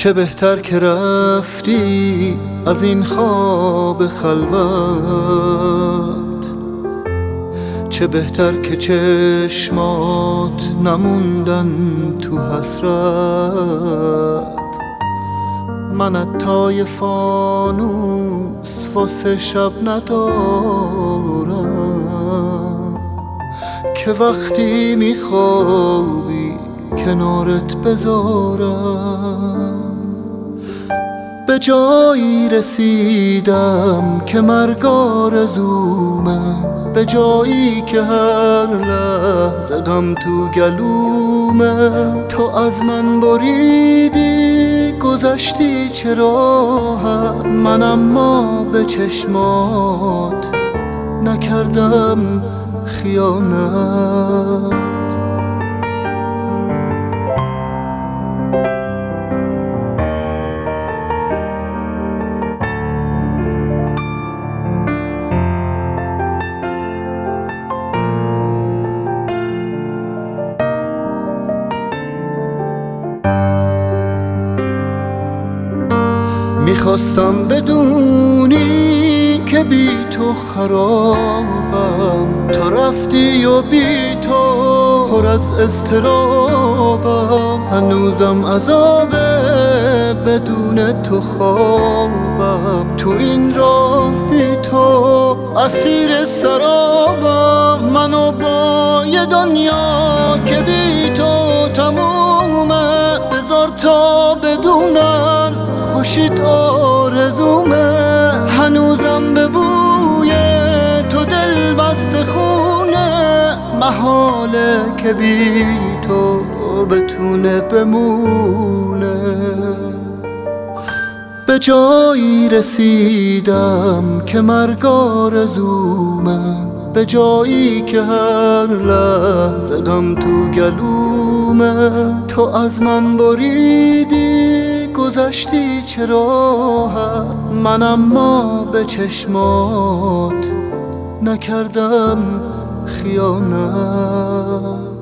چه بهتر که رفتی از این خواب خلوت، چه بهتر که چشمات نموندن تو حسرت. من عطای فانوس واسه شب ندارم که وقتی میخوابی کنارت بذارم. به جایی رسیدم که مرگ آرزومه، به جایی که هر لحظه غم تو گلومه. تو از من بریدی گذشتی چه راحت، من اما به چشمات نکردم خیانت. میخواستم بدونی که بی تو خرابم، تو رفتی و بی تو پر از اضطرابم. هنوزم عذابه بدون تو خوابم، تو این راه بی تو اسیر سرابم. منو با یه دنیا که بی تو تمومه بذار تا بدونم خوشیت آرزومه. هنوزم به بوی تو دل بسته خونه، محاله که بی تو بتونه بمونه. به جایی رسیدم که مرگ آرزومه، به جایی که هر لحظه غم تو گلومه. تو از من بریدی گذشتی چه راحت، من اما به چشمات نکردم خیانت.